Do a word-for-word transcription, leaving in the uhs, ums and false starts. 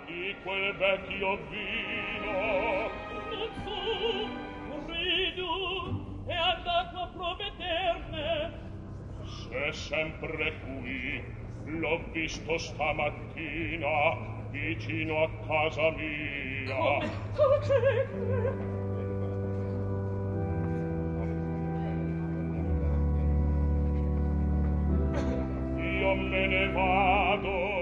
di quel vecchio vino. Non so, ridu, è andato a prometterne. Se sempre qui, l'ho visto stamattina vicino a casa mia. Come? Come? Io me ne vado